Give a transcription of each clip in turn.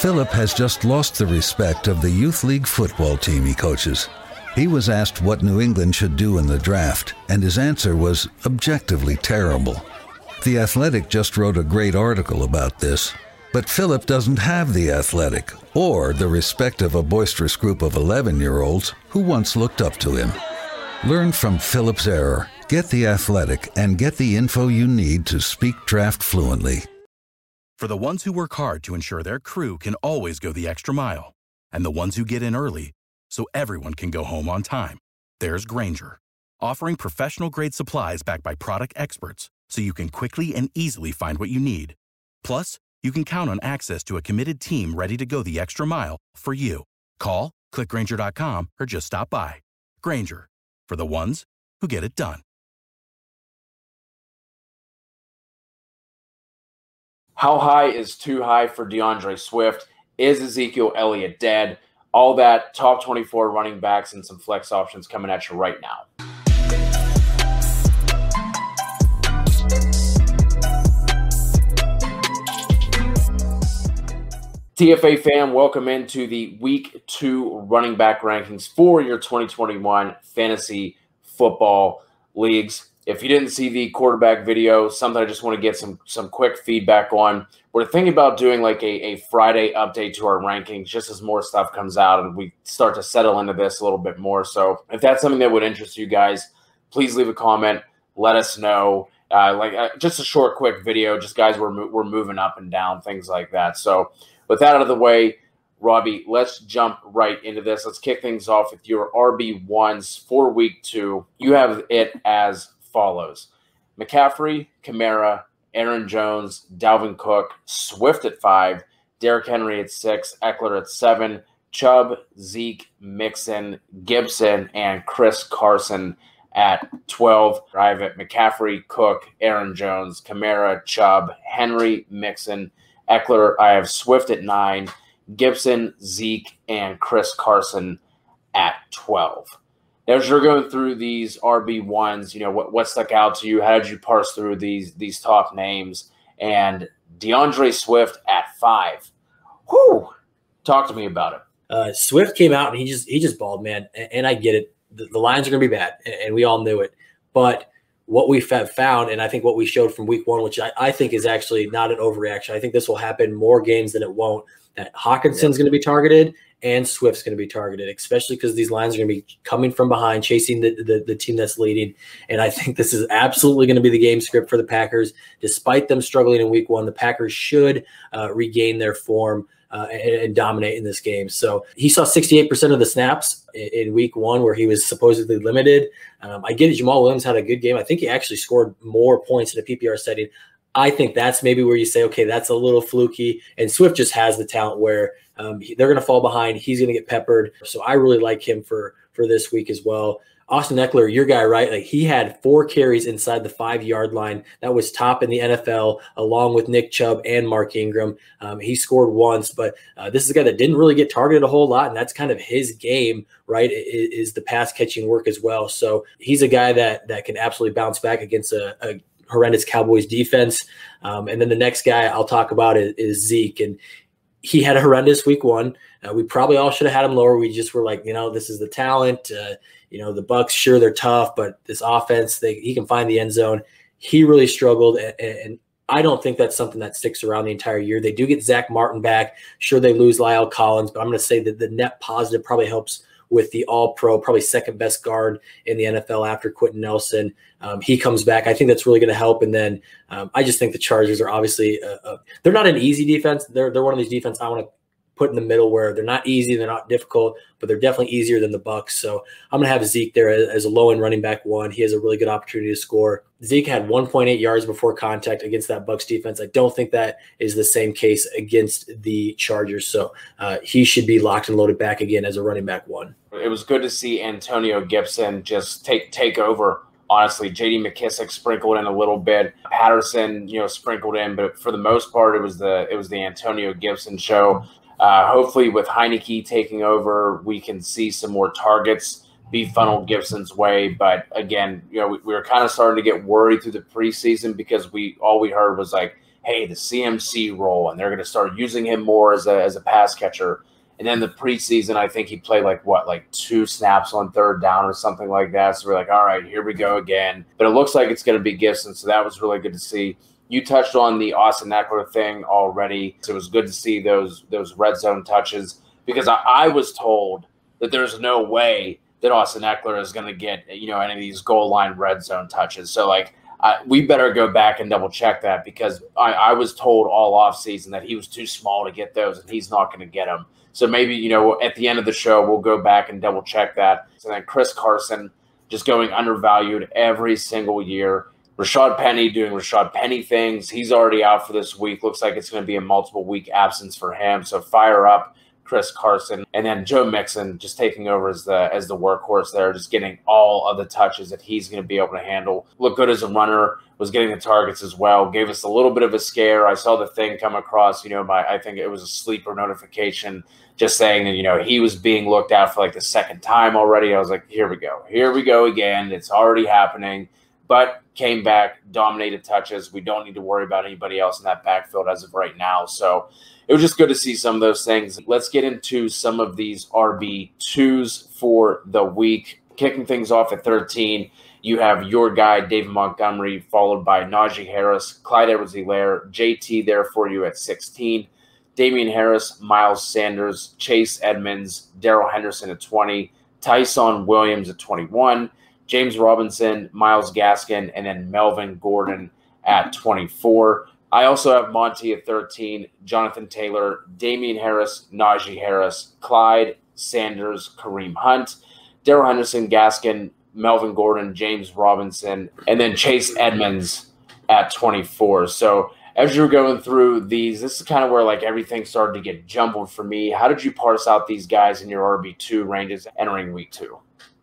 Philip has just lost the respect of the youth league football team he coaches. He was asked what New England should do in the draft, and his answer was objectively terrible. The Athletic just wrote a great article about this, but Philip doesn't have the Athletic or the respect of a boisterous group of 11-year-olds who once looked up to him. Learn from Philip's error, get the Athletic, and get the info you need to speak draft fluently. For the ones who work hard to ensure their crew can always go the extra mile, and the ones who get in early so everyone can go home on time, there's Grainger, offering professional-grade supplies backed by product experts so you can quickly and easily find what you need. Plus, you can count on access to a committed team ready to go the extra mile for you. Call, click Grainger.com, or just stop by. Grainger, for the ones who get it done. How high is too high for DeAndre Swift? Is Ezekiel Elliott dead? All that, top 24 running backs and some flex options coming at you right now. TFA fam, welcome into the Week 2 running back rankings for your 2021 fantasy football leagues. If you didn't see the quarterback video, something I just want to get some quick feedback on. We're thinking about doing like a Friday update to our rankings just as more stuff comes out and we start to settle into this a little bit more. So if that's something that would interest you guys, please leave a comment. Let us know. Just a short, quick video. Just guys, we're moving up and down, things like that. So with that out of the way, Robbie, let's jump right into this. Let's kick things off with your RB1s for Week 2. You have it as follows: McCaffrey, Kamara, Aaron Jones, Dalvin Cook, Swift at 5, Derrick Henry at 6, Eckler at 7, Chubb, Zeke, Mixon, Gibson, and Chris Carson at 12. I have it McCaffrey, Cook, Aaron Jones, Kamara, Chubb, Henry, Mixon, Eckler. I have Swift at 9, Gibson, Zeke, and Chris Carson at 12. As you're going through these RB1s, what stuck out to you? How did you parse through these top names? And DeAndre Swift at 5. Whew! Talk to me about it. Swift came out and he just balled, man. And I get it. The Lions are going to be bad, and we all knew it. But what we found, and I think what we showed from Week 1, which I think is actually not an overreaction. I think this will happen more games than it won't. That Hawkinson's going to be targeted and Swift's going to be targeted, especially because these lines are going to be coming from behind, chasing the team that's leading. And I think this is absolutely going to be the game script for the Packers. Despite them struggling in Week 1, the Packers should regain their form and dominate in this game. So he saw 68% of the snaps in Week 1 where he was supposedly limited. I get it. Jamal Williams had a good game. I think he actually scored more points in a PPR setting. I think that's maybe where you say, okay, that's a little fluky. And Swift just has the talent where they're going to fall behind. He's going to get peppered. So I really like him for this week as well. Austin Eckler, your guy, right? Like he had 4 carries inside the 5-yard line. That was top in the NFL, along with Nick Chubb and Mark Ingram. He scored once, but this is a guy that didn't really get targeted a whole lot, and that's kind of his game, right? Is the pass catching work as well. So he's a guy that can absolutely bounce back against a horrendous Cowboys defense. And then the next guy I'll talk about is Zeke, and he had a horrendous Week 1. We probably all should have had him lower. We just were like, this is the talent. The Bucs, sure, they're tough, but this offense, he can find the end zone. He really struggled, and I don't think that's something that sticks around the entire year. They do get Zach Martin back. Sure, they lose Lyle Collins, but I'm going to say that the net positive probably helps with the all-pro, probably second best guard in the NFL after Quentin Nelson. He comes back. I think that's really going to help. And then I just think the Chargers are obviously they're not an easy defense. They're one of these defense I want to put in the middle where they're not easy, they're not difficult, but they're definitely easier than the Bucs. So I'm going to have Zeke there as a low-end running back 1. He has a really good opportunity to score. Zeke had 1.8 yards before contact against that Bucs defense. I don't think that is the same case against the Chargers. So he should be locked and loaded back again as a running back 1. It was good to see Antonio Gibson just take over. Honestly, J.D. McKissick sprinkled in a little bit. Patterson, sprinkled in, but for the most part, it was the Antonio Gibson show. Hopefully, with Heineke taking over, we can see some more targets be funneled Gibson's way. But again, we were kind of starting to get worried through the preseason because all we heard was like hey, the CMC role, and they're going to start using him more as a pass catcher. And then the preseason, I think he played like 2 snaps on third down or something like that. So we're like, all right, here we go again. But it looks like it's going to be Gibson, so that was really good to see. You touched on the Austin Ekeler thing already. So it was good to see those red zone touches, because I was told that there's no way that Austin Ekeler is going to get, any of these goal line red zone touches. So we better go back and double check that, because I was told all offseason that he was too small to get those and he's not going to get them. So maybe, at the end of the show, we'll go back and double check that. So then Chris Carson just going undervalued every single year. Rashad Penny doing Rashad Penny things. He's already out for this week. Looks like it's going to be a multiple week absence for him. So fire up Chris Carson. And then Joe Mixon just taking over as the workhorse there, just getting all of the touches that he's going to be able to handle. Look good as a runner, was getting the targets as well. Gave us a little bit of a scare. I saw the thing come across, I think it was a sleeper notification just saying that, he was being looked at for like the second time already. I was like, here we go again. It's already happening. But came back, dominated touches. We don't need to worry about anybody else in that backfield as of right now. So it was just good to see some of those things. Let's get into some of these RB2s for the week. Kicking things off at 13, you have your guy, David Montgomery, followed by Najee Harris, Clyde Edwards-Helaire, JT there for you at 16. Damian Harris, Miles Sanders, Chase Edmonds, Darrell Henderson at 20, Tyson Williams at 21, James Robinson, Myles Gaskin, and then Melvin Gordon at 24. I also have Monty at 13, Jonathan Taylor, Damian Harris, Najee Harris, Clyde, Sanders, Kareem Hunt, Darrell Henderson, Gaskin, Melvin Gordon, James Robinson, and then Chase Edmonds at 24. So as you're going through these, this is kind of where everything started to get jumbled for me. How did you parse out these guys in your RB2 ranges entering week 2?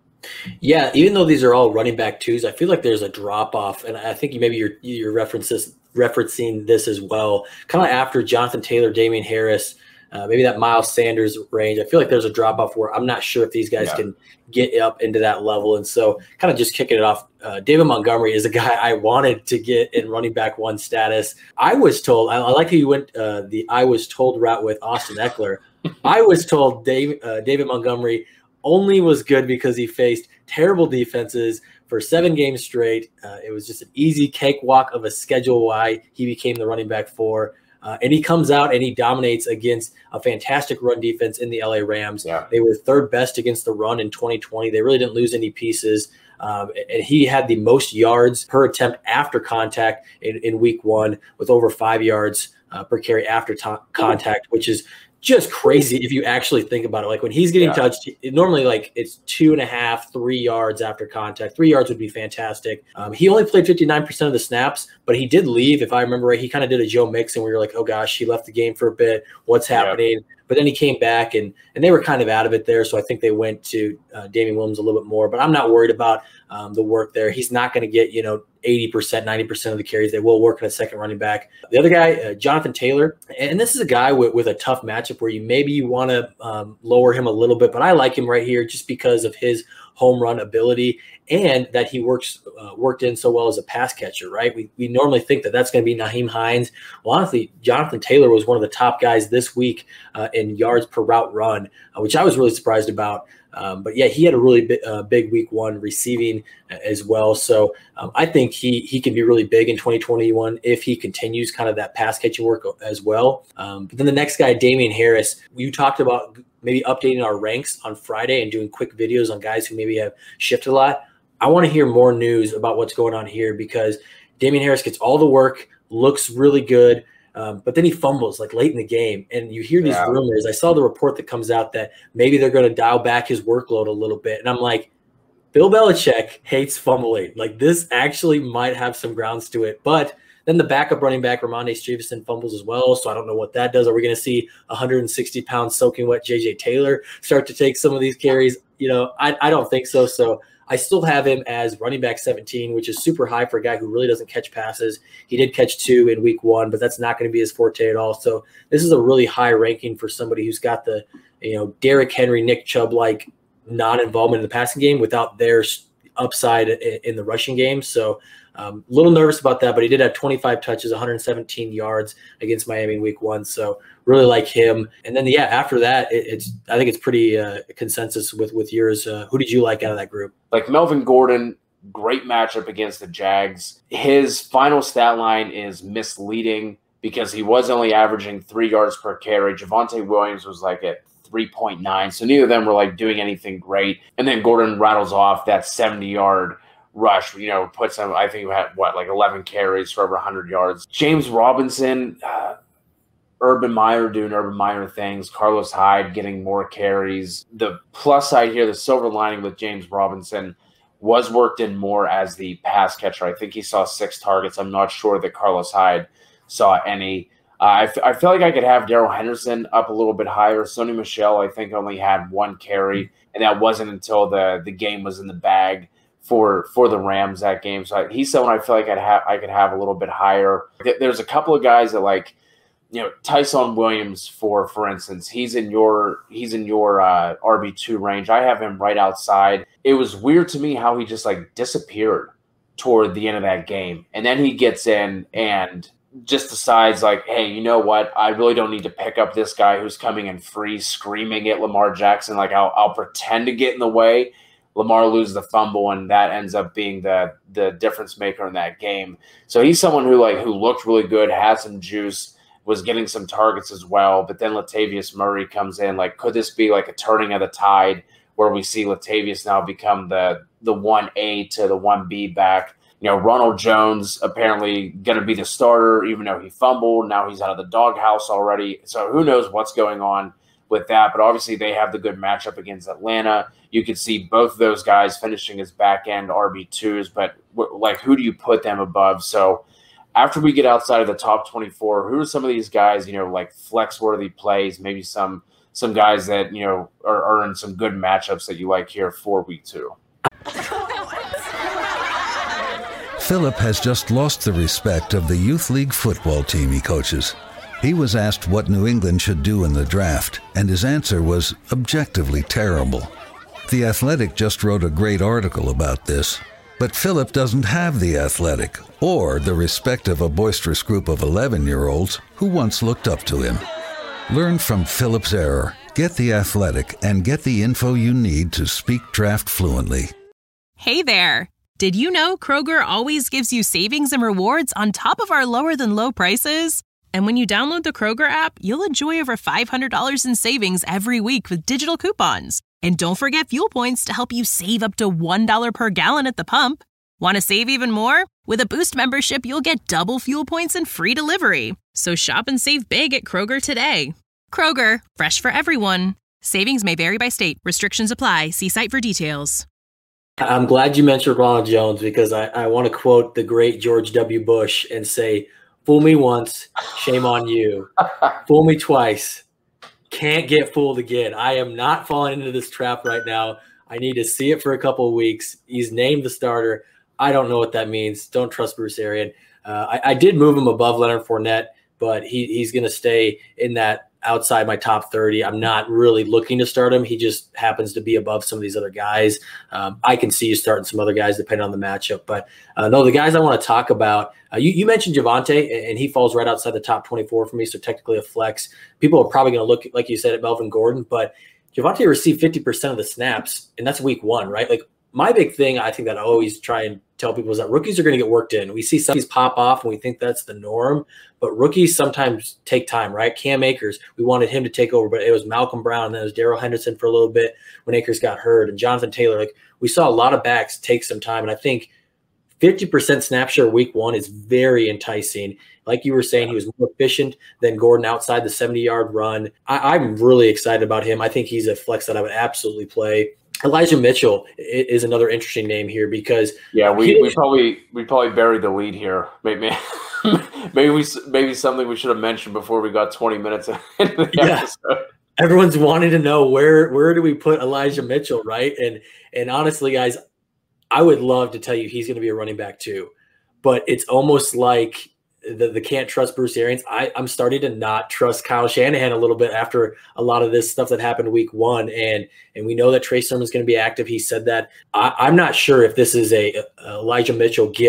Yeah, even though these are all running back 2s, I feel like there's a drop off, and I think you're referencing this as well. Kind of after Jonathan Taylor, Damian Harris, maybe that Miles Sanders range. I feel like there's a drop off where I'm not sure if these guys can get up into that level. And so kind of just kicking it off, David Montgomery is a guy I wanted to get in running back 1 status. I was told, I like how you went the I was told route with Austin Ekeler. I was told David Montgomery only was good because he faced terrible defenses for 7 games straight. It was just an easy cakewalk of a schedule why he became the running back 4. And he comes out and he dominates against a fantastic run defense in the LA Rams. Yeah. They were 3rd best against the run in 2020. They really didn't lose any pieces. And he had the most yards per attempt after contact in week 1 with over 5 yards per carry after contact, which is just crazy if you actually think about it. When he's getting touched, normally it's 2.5, 3 yards after contact. 3 yards would be fantastic. He only played 59% of the snaps, but he did leave. If I remember right, he kind of did a Joe Mixon where you're like, oh gosh, he left the game for a bit. What's happening? But then he came back and they were kind of out of it there. So I think they went to Damian Williams a little bit more, but I'm not worried about the work there. He's not going to get, 80%, 90% of the carries. They will work in a second running back. The other guy, Jonathan Taylor, and this is a guy with a tough matchup where you want to lower him a little bit, but I like him right here just because of his home run ability and that he worked in so well as a pass catcher, right? We normally think that that's going to be Nyheim Hines. Well, honestly, Jonathan Taylor was one of the top guys this week in yards per route run, which I was really surprised about. But yeah, he had a really big week 1 receiving as well. So I think he can be really big in 2021 if he continues kind of that pass catching work as well. But then the next guy, Damian Harris, you talked about maybe updating our ranks on Friday and doing quick videos on guys who maybe have shifted a lot. I want to hear more news about what's going on here because Damian Harris gets all the work, looks really good. But then he fumbles late in the game, and you hear these rumors. I saw the report that comes out that maybe they're going to dial back his workload a little bit. And I'm like, Bill Belichick hates fumbling. This actually might have some grounds to it. But then the backup running back, Ramondre Stevenson, fumbles as well. So I don't know what that does. Are we going to see 160-pound soaking wet J.J. Taylor start to take some of these carries? I don't think so. So I still have him as running back 17, which is super high for a guy who really doesn't catch passes. He did catch 2 in week 1, but that's not going to be his forte at all. So this is a really high ranking for somebody who's got the, Derrick Henry, Nick Chubb-like non-involvement in the passing game without their upside in the rushing game. So Little nervous about that, but he did have 25 touches, 117 yards against Miami in week 1. So really like him. And then, after that, I think it's pretty consensus with yours. Who did you like out of that group? Like Melvin Gordon, great matchup against the Jags. His final stat line is misleading because he was only averaging 3 yards per carry. Javonte Williams was like at 3.9. So neither of them were like doing anything great. And then Gordon rattles off that 70-yard rush, puts him, I think he had, 11 carries for over 100 yards. James Robinson, Urban Meyer doing Urban Meyer things, Carlos Hyde getting more carries. The plus side here, the silver lining with James Robinson was worked in more as the pass catcher. I think he saw 6 targets. I'm not sure that Carlos Hyde saw any. I feel like I could have Darrell Henderson up a little bit higher. Sony Michel, I think, only had 1 carry, and that wasn't until the game was in the bag for the Rams that game. So he's someone I feel like I could have a little bit higher. There's a couple of guys that Tyson Williams, for instance, he's in your RB2 range. I have him right outside. It was weird to me how he just disappeared toward the end of that game. And then he gets in and just decides hey, you know what? I really don't need to pick up this guy who's coming in free, screaming at Lamar Jackson. I'll pretend to get in the way. Lamar loses the fumble, and that ends up being the difference maker in that game. So he's someone who looked really good, had some juice, was getting some targets as well. But then Latavius Murray comes in. Could this be a turning of the tide where we see Latavius now become the 1A to the 1B back? Ronald Jones apparently going to be the starter, even though he fumbled. Now he's out of the doghouse already. So who knows what's going on with that, but obviously they have the good matchup against Atlanta. You could see both of those guys finishing as back-end RB2s, but who do you put them above? So after we get outside of the top 24, who are some of these guys, flex-worthy plays, maybe some guys that, are in some good matchups that you like here for week 2? Philip has just lost the respect of the youth league football team he coaches. He was asked what New England should do in the draft, and his answer was objectively terrible. The Athletic just wrote a great article about this, but Philip doesn't have The Athletic or the respect of a boisterous group of 11-year-olds who once looked up to him. Learn from Philip's error, get The Athletic, and get the info you need to speak draft fluently. Hey there! Did you know Kroger always gives you savings and rewards on top of our lower-than-low prices? And when you download the Kroger app, you'll enjoy over $500 in savings every week with digital coupons. And don't forget fuel points to help you save up to $1 per gallon at the pump. Want to save even more? With a Boost membership, you'll get double fuel points and free delivery. So shop and save big at Kroger today. Kroger, fresh for everyone. Savings may vary by state. Restrictions apply. See site for details. I'm glad you mentioned Ronald Jones because I want to quote the great George W. Bush and say, fool me once, shame on you. Fool me twice, can't get fooled again. I am not falling into this trap right now. I need to see it for a couple of weeks. He's named the starter. I don't know what that means. Don't trust Bruce Arians. I did move him above Leonard Fournette, but he's going to stay in that outside my top 30. I'm not really looking to start him. He just happens to be above some of these other guys. I can see you starting some other guys depending on the matchup. But no, the guys I want to talk about, you mentioned Javonte, and he falls right outside the top 24 for me, so technically a flex. People are probably going to look, like you said, at Melvin Gordon, but Javonte received 50% of the snaps, and that's week 1, right? My big thing, I think that I always try and tell people is that rookies are going to get worked in. We see some of these pop off and we think that's the norm, but rookies sometimes take time, right? Cam Akers, we wanted him to take over, but it was Malcolm Brown and then it was Darrell Henderson for a little bit when Akers got hurt, and Jonathan Taylor. We saw a lot of backs take some time, and I think 50% snap share week 1 is very enticing. Like you were saying, he was more efficient than Gordon outside the 70-yard run. I'm really excited about him. I think he's a flex that I would absolutely play. Elijah Mitchell is another interesting name here because we probably buried the lead here. Maybe something we should have mentioned before we got 20 minutes into the episode. Everyone's wanting to know where do we put Elijah Mitchell, right? And honestly, guys, I would love to tell you he's going to be a running back too, but it's almost like the can't trust Bruce Arians. I'm starting to not trust Kyle Shanahan a little bit after a lot of this stuff that happened week 1. And we know that Trey Sermon's going to be active. He said that. I'm not sure if this is Elijah Mitchell gets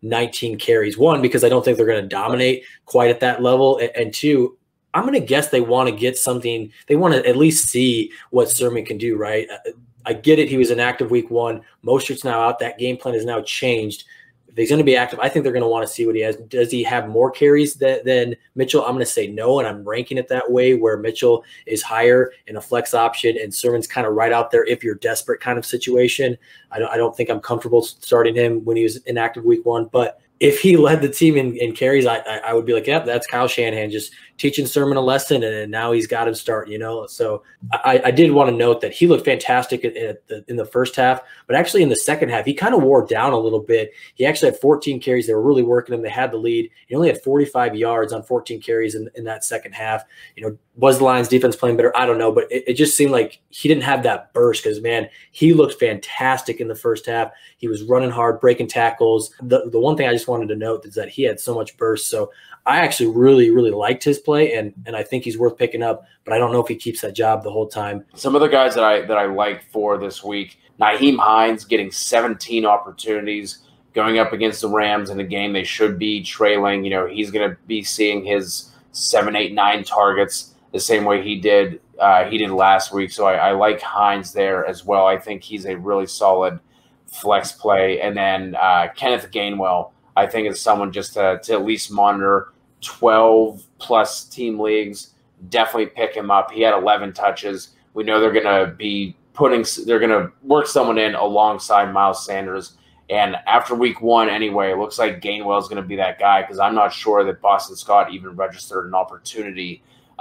19 carries. One, because I don't think they're going to dominate quite at that level. And two, I'm going to guess they want to get something. They want to at least see what Sermon can do, right? I get it. He was inactive week 1. Mostert's now out. That game plan has now changed. If he's going to be active, I think they're going to want to see what he has. Does he have more carries than Mitchell? I'm going to say no, and I'm ranking it that way, where Mitchell is higher in a flex option and Sermon's kind of right out there if you're desperate kind of situation. I don't think I'm comfortable starting him when he was inactive week 1, but if he led the team in carries, I would be like, yep, that's Kyle Shanahan just teaching Sermon a lesson, and now he's got him start, So I did want to note that he looked fantastic in the first half, but actually in the second half, he kind of wore down a little bit. He actually had 14 carries. They were really working him. They had the lead. He only had 45 yards on 14 carries in that second half. Was the Lions defense playing better? I don't know, but it just seemed like he didn't have that burst because, man, he looked fantastic in the first half. He was running hard, breaking tackles. The one thing I just wanted to note is that he had so much burst. So I actually really, really liked his play, and I think he's worth picking up, but I don't know if he keeps that job the whole time. Some of the guys that I like for this week, Nyheim Hines getting 17 opportunities going up against the Rams in a game they should be trailing. He's going to be seeing his 7, 8, 9 targets the same way he did last week. So I like Hines there as well. I think he's a really solid flex play. And then Kenneth Gainwell, I think is someone just to at least monitor. 12-plus team leagues, definitely pick him up. He had 11 touches. We know they're going to work someone in alongside Miles Sanders. And after week 1 anyway, it looks like Gainwell is going to be that guy because I'm not sure that Boston Scott even registered an opportunity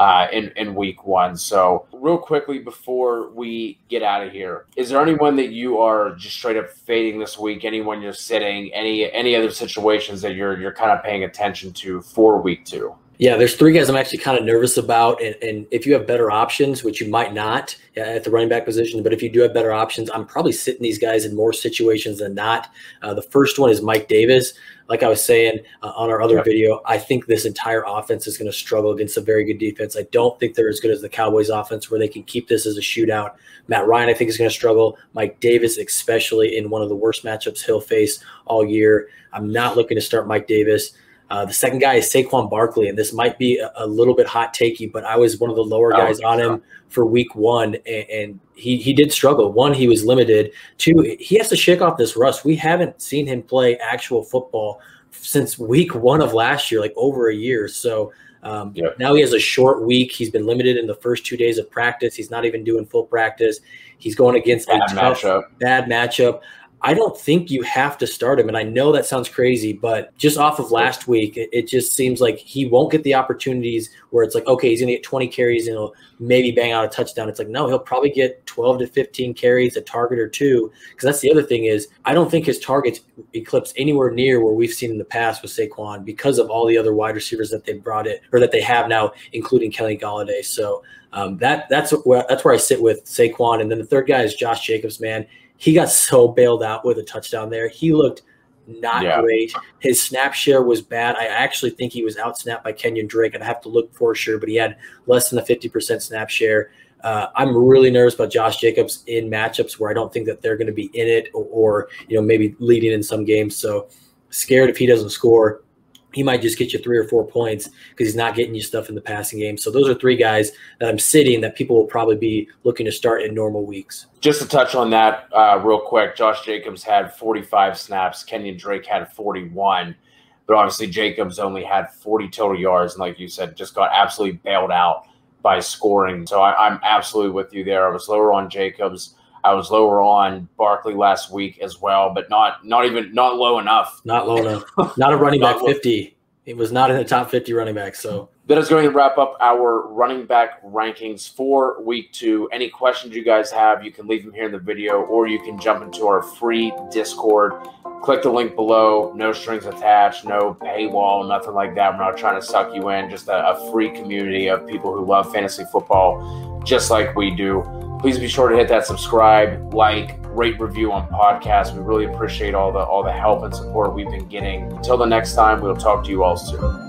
in week 1. So real quickly before we get out of here, is there anyone that you are just straight up fading this week? Anyone you're sitting? Any other situations that you're kind of paying attention to for week 2? Yeah, there's 3 guys I'm actually kind of nervous about, and if you have better options, which you might not at the running back position, but if you do have better options, I'm probably sitting these guys in more situations than not. The first one is Mike Davis. Like I was saying on our other video, I think this entire offense is going to struggle against a very good defense. I don't think they're as good as the Cowboys offense where they can keep this as a shootout. Matt Ryan, I think, is going to struggle. Mike Davis, especially in one of the worst matchups he'll face all year. I'm not looking to start Mike Davis. The second guy is Saquon Barkley, and this might be a little bit hot takey, but I was one of the lower guys on him for week 1, and he did struggle. 1, he was limited. 2, he has to shake off this rust. We haven't seen him play actual football since week 1 of last year, like over a year. So now he has a short week. He's been limited in the first 2 days of practice. He's not even doing full practice. He's going against a bad matchup. I don't think you have to start him, and I know that sounds crazy, but just off of last week, it just seems like he won't get the opportunities where it's like, okay, he's going to get 20 carries and he'll maybe bang out a touchdown. It's like, no, he'll probably get 12 to 15 carries, a target or 2, because that's the other thing is I don't think his targets eclipse anywhere near where we've seen in the past with Saquon because of all the other wide receivers that they brought in or that they have now, including Kenny Golladay. So that's where I sit with Saquon. And then the third guy is Josh Jacobs, man. He got so bailed out with a touchdown there. He looked not great. His snap share was bad. I actually think he was outsnapped by Kenyon Drake. I'd have to look for sure, but he had less than a 50% snap share. I'm really nervous about Josh Jacobs in matchups where I don't think that they're going to be in it or maybe leading in some games. So scared if he doesn't score. He might just get you 3 or 4 points because he's not getting you stuff in the passing game. So those are 3 guys that I'm sitting that people will probably be looking to start in normal weeks. Just to touch on that real quick, Josh Jacobs had 45 snaps. Kenyon Drake had 41. But obviously Jacobs only had 40 total yards. And like you said, just got absolutely bailed out by scoring. So I'm absolutely with you there. I was lower on Jacobs. I was lower on Barkley last week as well, but not low enough. Not low enough. Not a running back 50. It was not in the top 50 running backs. So that is going to wrap up our running back rankings for week 2. Any questions you guys have, you can leave them here in the video, or you can jump into our free Discord. Click the link below. No strings attached, no paywall, nothing like that. We're not trying to suck you in. Just a free community of people who love fantasy football just like we do. Please be sure to hit that subscribe, like, rate, review on podcasts. We really appreciate all the help and support we've been getting. Until the next time, we'll talk to you all soon.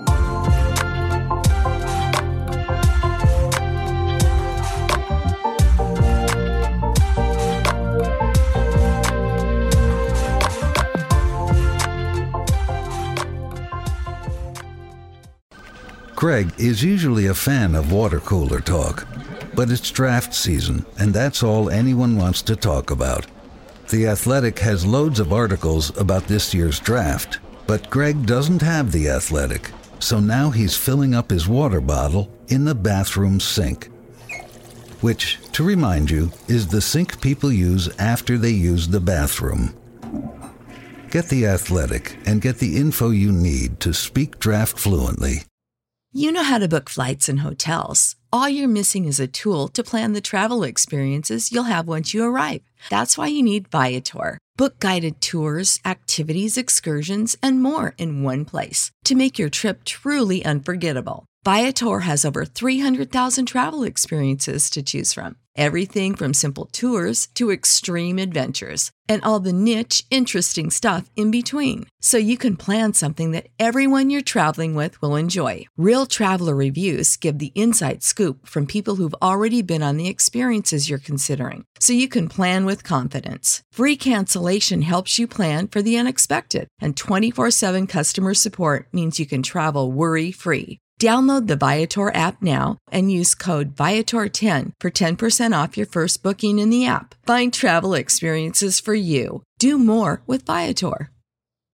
Greg is usually a fan of water cooler talk, but it's draft season, and that's all anyone wants to talk about. The Athletic has loads of articles about this year's draft, but Greg doesn't have The Athletic, so now he's filling up his water bottle in the bathroom sink. Which, to remind you, is the sink people use after they use the bathroom. Get The Athletic and get the info you need to speak draft fluently. You know how to book flights and hotels. All you're missing is a tool to plan the travel experiences you'll have once you arrive. That's why you need Viator. Book guided tours, activities, excursions, and more in one place to make your trip truly unforgettable. Viator has over 300,000 travel experiences to choose from. Everything from simple tours to extreme adventures and all the niche, interesting stuff in between. So you can plan something that everyone you're traveling with will enjoy. Real traveler reviews give the inside scoop from people who've already been on the experiences you're considering. So you can plan with confidence. Free cancellation helps you plan for the unexpected. And 24/7 customer support means you can travel worry-free. Download the Viator app now and use code Viator10 for 10% off your first booking in the app. Find travel experiences for you. Do more with Viator.